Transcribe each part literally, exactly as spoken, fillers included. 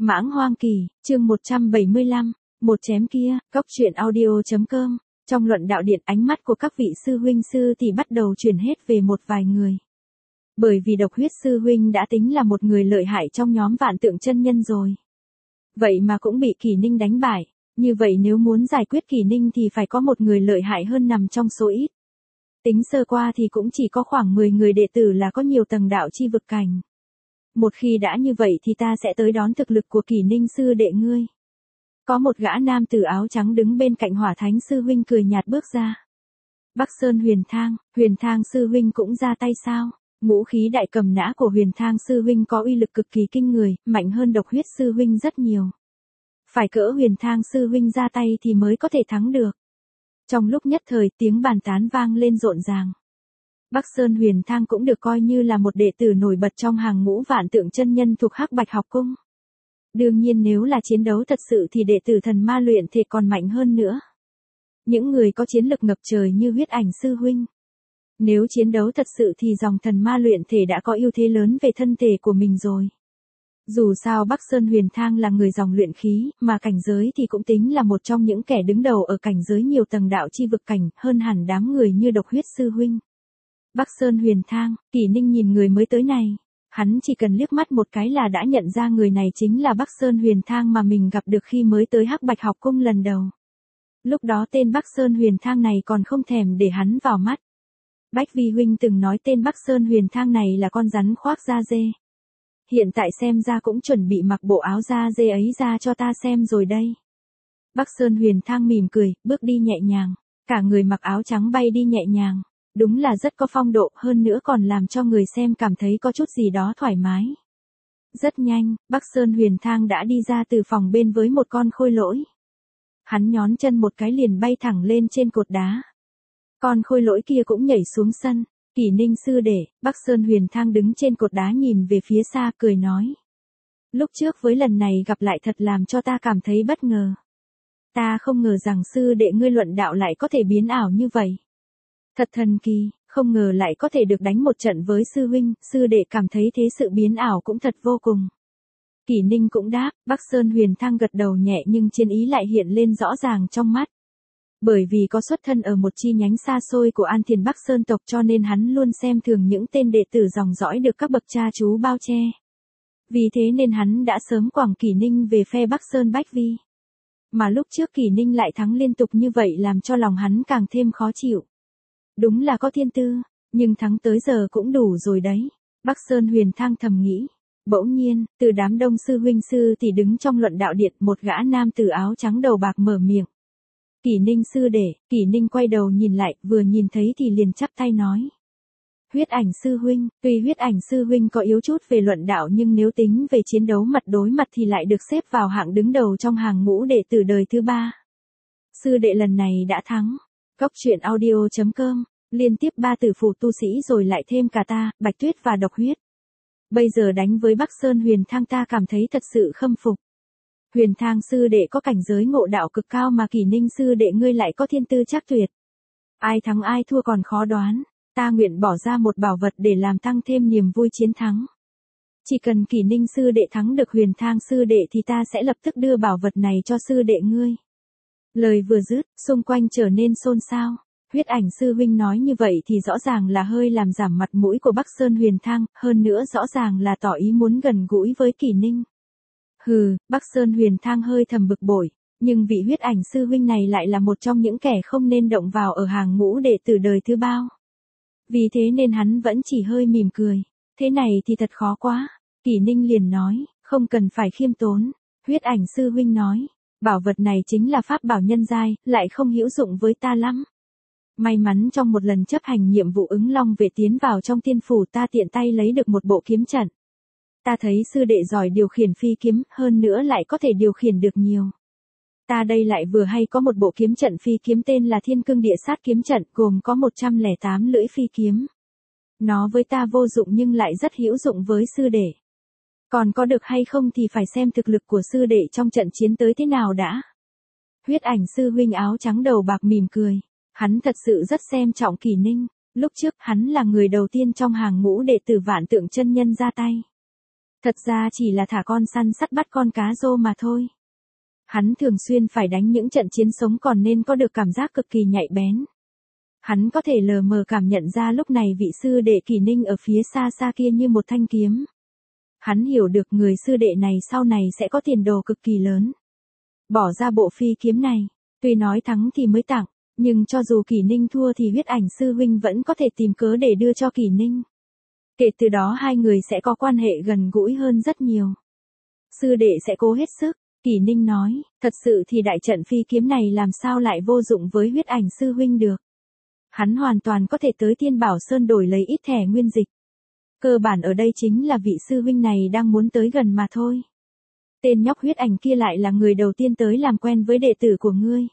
Mãng Hoang Kỳ, chương một trăm bảy mươi lăm, một chém kia, cốc truyện audio.com. Trong luận đạo điện, ánh mắt của các vị sư huynh sư thì bắt đầu chuyển hết về một vài người. Bởi vì Độc Huyết sư huynh đã tính là một người lợi hại trong nhóm Vạn Tượng chân nhân rồi. Vậy mà cũng bị Kỳ Ninh đánh bại, như vậy nếu muốn giải quyết Kỳ Ninh thì phải có một người lợi hại hơn nằm trong số ít. Tính sơ qua thì cũng chỉ có khoảng mười người đệ tử là có nhiều tầng đạo chi vực cảnh. Một khi đã như vậy thì ta sẽ tới đón thực lực của Kỳ Ninh sư đệ ngươi. Có một gã nam tử áo trắng đứng bên cạnh Hỏa Thánh sư huynh cười nhạt bước ra. Bắc Sơn Huyền Thang, Huyền Thang sư huynh cũng ra tay sao? Ngũ khí đại cầm nã của Huyền Thang sư huynh có uy lực cực kỳ kinh người, mạnh hơn Độc Huyết sư huynh rất nhiều. Phải cỡ Huyền Thang sư huynh ra tay thì mới có thể thắng được. Trong lúc nhất thời tiếng bàn tán vang lên rộn ràng. Bắc Sơn Huyền Thang cũng được coi như là một đệ tử nổi bật trong hàng ngũ Vạn Tượng chân nhân thuộc Hắc Bạch học cung. Đương nhiên nếu là chiến đấu thật sự thì đệ tử Thần Ma luyện thể còn mạnh hơn nữa. Những người có chiến lực ngập trời như Huyết Ảnh sư huynh. Nếu chiến đấu thật sự thì dòng Thần Ma luyện thể đã có ưu thế lớn về thân thể của mình rồi. Dù sao Bắc Sơn Huyền Thang là người dòng luyện khí, mà cảnh giới thì cũng tính là một trong những kẻ đứng đầu ở cảnh giới nhiều tầng đạo chi vực cảnh, hơn hẳn đám người như Độc Huyết sư huynh. Bắc Sơn Huyền Thang, Kỳ Ninh nhìn người mới tới này. Hắn chỉ cần liếc mắt một cái là đã nhận ra người này chính là Bắc Sơn Huyền Thang mà mình gặp được khi mới tới Hắc Bạch học cung lần đầu. Lúc đó tên Bắc Sơn Huyền Thang này còn không thèm để hắn vào mắt. Bách Vi huynh từng nói tên Bắc Sơn Huyền Thang này là con rắn khoác da dê. Hiện tại xem ra cũng chuẩn bị mặc bộ áo da dê ấy ra cho ta xem rồi đây. Bắc Sơn Huyền Thang mỉm cười, bước đi nhẹ nhàng. Cả người mặc áo trắng bay đi nhẹ nhàng. Đúng là rất có phong độ, hơn nữa còn làm cho người xem cảm thấy có chút gì đó thoải mái. Rất nhanh, Bắc Sơn Huyền Thang đã đi ra từ phòng bên với một con khôi lỗi. Hắn nhón chân một cái liền bay thẳng lên trên cột đá. Con khôi lỗi kia cũng nhảy xuống sân. Kỳ Ninh sư đệ, Bắc Sơn Huyền Thang đứng trên cột đá nhìn về phía xa cười nói. Lúc trước với lần này gặp lại thật làm cho ta cảm thấy bất ngờ. Ta không ngờ rằng sư đệ ngươi luận đạo lại có thể biến ảo như vậy. Thật thần kỳ, không ngờ lại có thể được đánh một trận với sư huynh, sư đệ cảm thấy thế sự biến ảo cũng thật vô cùng. Kỳ Ninh cũng đáp, Bắc Sơn Huyền Thang gật đầu nhẹ nhưng chiến ý lại hiện lên rõ ràng trong mắt. Bởi vì có xuất thân ở một chi nhánh xa xôi của An Thiền Bắc Sơn tộc cho nên hắn luôn xem thường những tên đệ tử dòng dõi được các bậc cha chú bao che. Vì thế nên hắn đã sớm quẳng Kỳ Ninh về phe Bắc Sơn Bách Vi. Mà lúc trước Kỳ Ninh lại thắng liên tục như vậy làm cho lòng hắn càng thêm khó chịu. Đúng là có thiên tư, nhưng thắng tới giờ cũng đủ rồi đấy. Bắc Sơn Huyền Thang thầm nghĩ. Bỗng nhiên, từ đám đông sư huynh sư thì đứng trong luận đạo điện, một gã nam tử áo trắng đầu bạc mở miệng. Kỳ Ninh sư đệ, Kỳ Ninh quay đầu nhìn lại, vừa nhìn thấy thì liền chắp tay nói. Huyết Ảnh sư huynh, tuy Huyết Ảnh sư huynh có yếu chút về luận đạo nhưng nếu tính về chiến đấu mặt đối mặt thì lại được xếp vào hạng đứng đầu trong hàng ngũ đệ tử đời thứ ba. Sư đệ lần này đã thắng. Cốc truyện audio.com, liên tiếp ba tử phủ tu sĩ rồi lại thêm cả ta, Bạch Tuyết và Độc Huyết. Bây giờ đánh với Bắc Sơn Huyền Thang ta cảm thấy thật sự khâm phục. Huyền Thang sư đệ có cảnh giới ngộ đạo cực cao mà Kỳ Ninh sư đệ ngươi lại có thiên tư chắc tuyệt. Ai thắng ai thua còn khó đoán, ta nguyện bỏ ra một bảo vật để làm tăng thêm niềm vui chiến thắng. Chỉ cần Kỳ Ninh sư đệ thắng được Huyền Thang sư đệ thì ta sẽ lập tức đưa bảo vật này cho sư đệ ngươi. Lời vừa dứt, xung quanh trở nên xôn xao. Huyết Ảnh sư huynh nói như vậy thì rõ ràng là hơi làm giảm mặt mũi của Bắc Sơn Huyền Thang, hơn nữa rõ ràng là tỏ ý muốn gần gũi với Kỳ Ninh. Hừ, Bắc Sơn Huyền Thang hơi thầm bực bội, nhưng vị Huyết Ảnh sư huynh này lại là một trong những kẻ không nên động vào ở hàng ngũ đệ tử đời thứ bao. Vì thế nên hắn vẫn chỉ hơi mỉm cười. Thế này thì thật khó quá. Kỳ Ninh liền nói, không cần phải khiêm tốn. Huyết Ảnh sư huynh nói. Bảo vật này chính là pháp bảo nhân giai, lại không hữu dụng với ta lắm. May mắn trong một lần chấp hành nhiệm vụ ứng long vệ tiến vào trong tiên phủ ta tiện tay lấy được một bộ kiếm trận. Ta thấy sư đệ giỏi điều khiển phi kiếm, hơn nữa lại có thể điều khiển được nhiều. Ta đây lại vừa hay có một bộ kiếm trận phi kiếm tên là Thiên Cương Địa Sát kiếm trận, gồm có một trăm lẻ tám lưỡi phi kiếm. Nó với ta vô dụng nhưng lại rất hữu dụng với sư đệ. Còn có được hay không thì phải xem thực lực của sư đệ trong trận chiến tới thế nào đã. Huyết Ảnh sư huynh áo trắng đầu bạc mỉm cười. Hắn thật sự rất xem trọng Kỳ Ninh. Lúc trước hắn là người đầu tiên trong hàng ngũ đệ tử Vạn Tượng chân nhân ra tay. Thật ra chỉ là thả con săn sắt bắt con cá rô mà thôi. Hắn thường xuyên phải đánh những trận chiến sống còn nên có được cảm giác cực kỳ nhạy bén. Hắn có thể lờ mờ cảm nhận ra lúc này vị sư đệ Kỷ Ninh ở phía xa xa kia như một thanh kiếm. Hắn hiểu được người sư đệ này sau này sẽ có tiền đồ cực kỳ lớn. Bỏ ra bộ phi kiếm này, tuy nói thắng thì mới tặng, nhưng cho dù Kỷ Ninh thua thì huyết ảnh sư huynh vẫn có thể tìm cớ để đưa cho Kỷ Ninh. Kể từ đó hai người sẽ có quan hệ gần gũi hơn rất nhiều. Sư đệ sẽ cố hết sức, Kỷ Ninh nói, thật sự thì đại trận phi kiếm này làm sao lại vô dụng với huyết ảnh sư huynh được. Hắn hoàn toàn có thể tới Thiên Bảo Sơn đổi lấy ít thẻ nguyên dịch. Cơ bản ở đây chính là vị sư huynh này đang muốn tới gần mà thôi. Tên nhóc huyết ảnh kia lại là người đầu tiên tới làm quen với đệ tử của ngươi.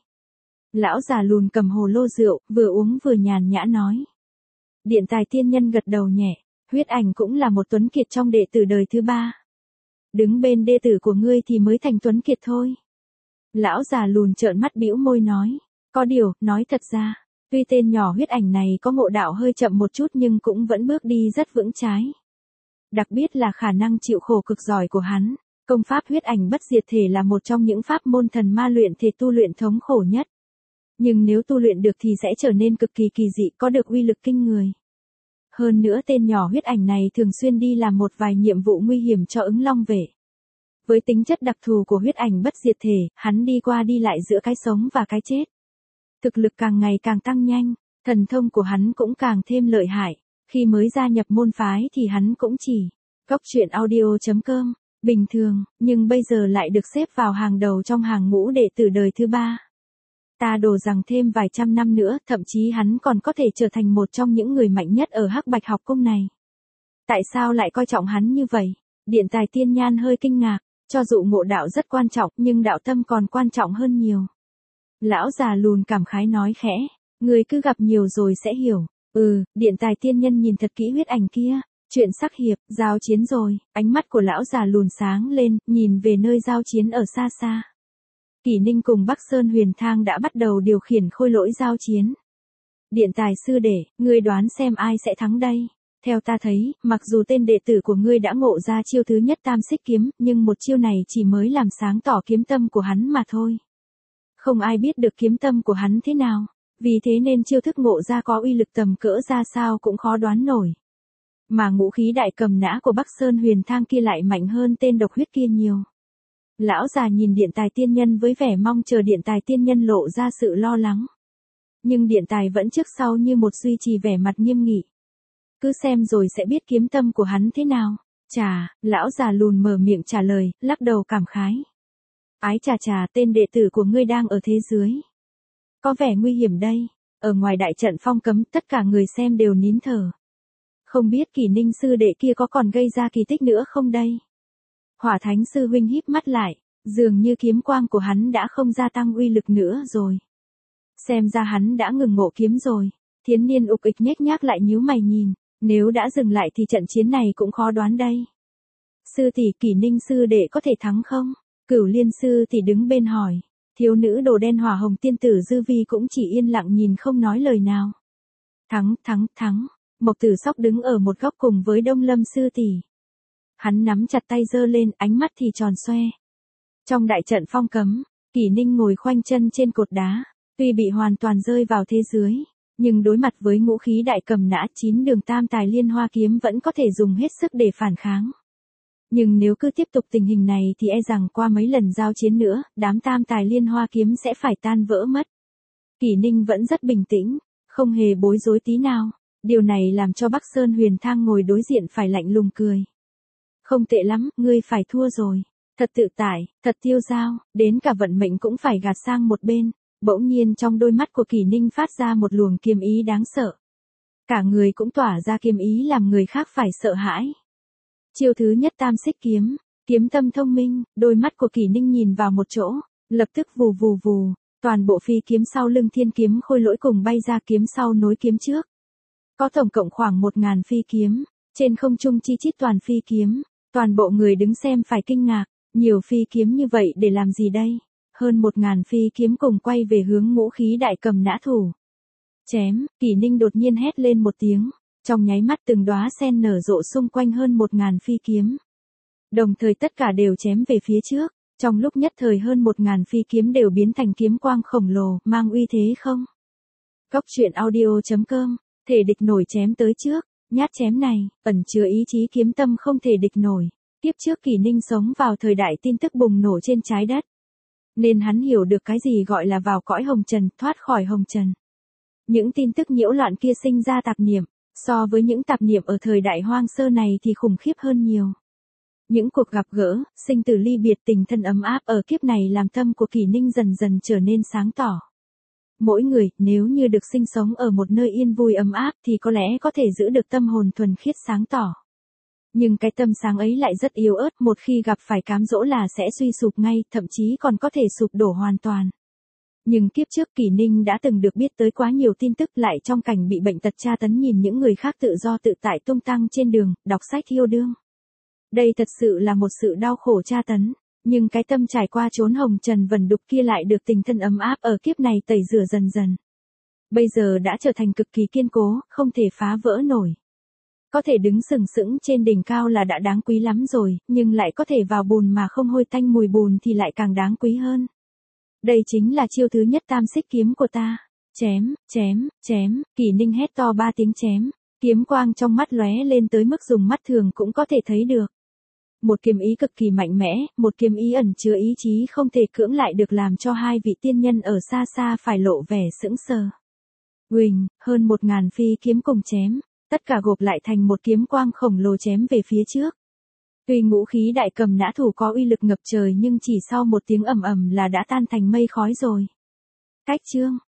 Lão già lùn cầm hồ lô rượu, vừa uống vừa nhàn nhã nói. Điện tài tiên nhân gật đầu nhẹ, huyết ảnh cũng là một tuấn kiệt trong đệ tử đời thứ ba. Đứng bên đệ tử của ngươi thì mới thành tuấn kiệt thôi. Lão già lùn trợn mắt bĩu môi nói, có điều, nói thật ra, tuy tên nhỏ huyết ảnh này có ngộ đạo hơi chậm một chút nhưng cũng vẫn bước đi rất vững chái. Đặc biệt là khả năng chịu khổ cực giỏi của hắn, công pháp huyết ảnh bất diệt thể là một trong những pháp môn thần ma luyện thể tu luyện thống khổ nhất. Nhưng nếu tu luyện được thì sẽ trở nên cực kỳ kỳ dị, có được uy lực kinh người. Hơn nữa tên nhỏ huyết ảnh này thường xuyên đi làm một vài nhiệm vụ nguy hiểm cho ứng long vệ. Với tính chất đặc thù của huyết ảnh bất diệt thể, hắn đi qua đi lại giữa cái sống và cái chết. Thực lực càng ngày càng tăng nhanh, thần thông của hắn cũng càng thêm lợi hại. Khi mới gia nhập môn phái thì hắn cũng chỉ góc truyện audio chấm com, bình thường, nhưng bây giờ lại được xếp vào hàng đầu trong hàng ngũ đệ tử đời thứ ba. Ta đổ rằng thêm vài trăm năm nữa, thậm chí hắn còn có thể trở thành một trong những người mạnh nhất ở Hắc Bạch học cung này. Tại sao lại coi trọng hắn như vậy? Điện tài tiên nhan hơi kinh ngạc, cho dù ngộ đạo rất quan trọng nhưng đạo tâm còn quan trọng hơn nhiều. Lão già lùn cảm khái nói khẽ, người cứ gặp nhiều rồi sẽ hiểu. Ừ, điện tài tiên nhân nhìn thật kỹ huyết ảnh kia. Chuyện sắc hiệp, giao chiến rồi, ánh mắt của lão già lùn sáng lên, nhìn về nơi giao chiến ở xa xa. Kỷ Ninh cùng Bắc Sơn Huyền Thang đã bắt đầu điều khiển khôi lỗi giao chiến. Điện tài sư đệ, ngươi đoán xem ai sẽ thắng đây? Theo ta thấy, mặc dù tên đệ tử của ngươi đã ngộ ra chiêu thứ nhất tam xích kiếm, nhưng một chiêu này chỉ mới làm sáng tỏ kiếm tâm của hắn mà thôi. Không ai biết được kiếm tâm của hắn thế nào, vì thế nên chiêu thức ngộ ra có uy lực tầm cỡ ra sao cũng khó đoán nổi. Mà ngũ khí đại cầm nã của Bắc Sơn Huyền Thang kia lại mạnh hơn tên độc huyết kia nhiều. Lão già nhìn điện tài tiên nhân với vẻ mong chờ điện tài tiên nhân lộ ra sự lo lắng. Nhưng điện tài vẫn trước sau như một duy trì vẻ mặt nghiêm nghị. Cứ xem rồi sẽ biết kiếm tâm của hắn thế nào. Chà, lão già lùn mở miệng trả lời, lắc đầu cảm khái. Ái chà chà, tên đệ tử của ngươi đang ở thế dưới. Có vẻ nguy hiểm đây. Ở ngoài đại trận phong cấm, tất cả người xem đều nín thở. Không biết Kỷ Ninh sư đệ kia có còn gây ra kỳ tích nữa không đây? Hỏa Thánh sư huynh híp mắt lại, dường như kiếm quang của hắn đã không gia tăng uy lực nữa rồi. Xem ra hắn đã ngừng ngộ kiếm rồi. Thiến Niên ục ịch nhếch nhác lại nhíu mày nhìn, nếu đã dừng lại thì trận chiến này cũng khó đoán đây. Sư tỷ, Kỷ Ninh sư đệ có thể thắng không? Cửu Liên sư tỷ đứng bên hỏi. Thiếu nữ đồ đen hỏa hồng tiên tử Dư Vi cũng chỉ yên lặng nhìn không nói lời nào. Thắng, thắng, thắng. Mộc Tử Sóc đứng ở một góc cùng với Đông Lâm sư tỷ. Hắn nắm chặt tay giơ lên, ánh mắt thì tròn xoe. Trong đại trận phong cấm, Kỷ Ninh ngồi khoanh chân trên cột đá, tuy bị hoàn toàn rơi vào thế dưới, nhưng đối mặt với ngũ khí đại cầm nã chín đường tam tài liên hoa kiếm vẫn có thể dùng hết sức để phản kháng. Nhưng nếu cứ tiếp tục tình hình này thì e rằng qua mấy lần giao chiến nữa, đám tam tài liên hoa kiếm sẽ phải tan vỡ mất. Kỷ Ninh vẫn rất bình tĩnh, không hề bối rối tí nào. Điều này làm cho Bắc Sơn Huyền Thang ngồi đối diện phải lạnh lùng cười. Không tệ lắm, ngươi phải thua rồi. Thật tự tại, thật tiêu dao, đến cả vận mệnh cũng phải gạt sang một bên. Bỗng nhiên trong đôi mắt của Kỷ Ninh phát ra một luồng kiếm ý đáng sợ. Cả người cũng tỏa ra kiếm ý làm người khác phải sợ hãi. Chiêu thứ nhất tam xích kiếm, kiếm tâm thông minh, đôi mắt của Kỷ Ninh nhìn vào một chỗ, lập tức vù vù vù, toàn bộ phi kiếm sau lưng thiên kiếm khôi lỗi cùng bay ra kiếm sau nối kiếm trước. Có tổng cộng khoảng một ngàn phi kiếm, trên không trung chi chít toàn phi kiếm, toàn bộ người đứng xem phải kinh ngạc, nhiều phi kiếm như vậy để làm gì đây? Hơn một ngàn phi kiếm cùng quay về hướng ngũ khí đại cầm nã thủ. Chém, Kỷ Ninh đột nhiên hét lên một tiếng, trong nháy mắt từng đóa sen nở rộ xung quanh hơn một ngàn phi kiếm. Đồng thời tất cả đều chém về phía trước, trong lúc nhất thời hơn một ngàn phi kiếm đều biến thành kiếm quang khổng lồ, mang uy thế không. Cốc truyện audio chấm com, thể địch nổi chém tới trước, nhát chém này, ẩn chứa ý chí kiếm tâm không thể địch nổi. Tiếp trước Kỷ Ninh sống vào thời đại tin tức bùng nổ trên trái đất. Nên hắn hiểu được cái gì gọi là vào cõi hồng trần, thoát khỏi hồng trần. Những tin tức nhiễu loạn kia sinh ra tạp niệm, so với những tạp niệm ở thời đại hoang sơ này thì khủng khiếp hơn nhiều. Những cuộc gặp gỡ, sinh tử ly biệt tình thân ấm áp ở kiếp này làm tâm của Kỷ Ninh dần dần trở nên sáng tỏ. Mỗi người, nếu như được sinh sống ở một nơi yên vui ấm áp thì có lẽ có thể giữ được tâm hồn thuần khiết sáng tỏ. Nhưng cái tâm sáng ấy lại rất yếu ớt, một khi gặp phải cám dỗ là sẽ suy sụp ngay, thậm chí còn có thể sụp đổ hoàn toàn. Nhưng kiếp trước Kỷ Ninh đã từng được biết tới quá nhiều tin tức, lại trong cảnh bị bệnh tật tra tấn nhìn những người khác tự do tự tại tung tăng trên đường, đọc sách yêu đương. Đây thật sự là một sự đau khổ tra tấn, nhưng cái tâm trải qua chốn hồng trần vẩn đục kia lại được tình thân ấm áp ở kiếp này tẩy rửa dần dần. Bây giờ đã trở thành cực kỳ kiên cố, không thể phá vỡ nổi. Có thể đứng sừng sững trên đỉnh cao là đã đáng quý lắm rồi, nhưng lại có thể vào bùn mà không hôi tanh mùi bùn thì lại càng đáng quý hơn. Đây chính là chiêu thứ nhất tam xích kiếm của ta. Chém, chém, chém, Kỷ Ninh hét to ba tiếng chém, kiếm quang trong mắt lóe lên tới mức dùng mắt thường cũng có thể thấy được. Một kiếm ý cực kỳ mạnh mẽ, một kiếm ý ẩn chứa ý chí không thể cưỡng lại được, làm cho hai vị tiên nhân ở xa xa phải lộ vẻ sững sờ. Huỳnh, hơn một ngàn phi kiếm cùng chém, tất cả gộp lại thành một kiếm quang khổng lồ chém về phía trước. Tuy ngũ khí đại cầm nã thủ có uy lực ngập trời nhưng chỉ sau một tiếng ầm ầm là đã tan thành mây khói rồi. Cách chương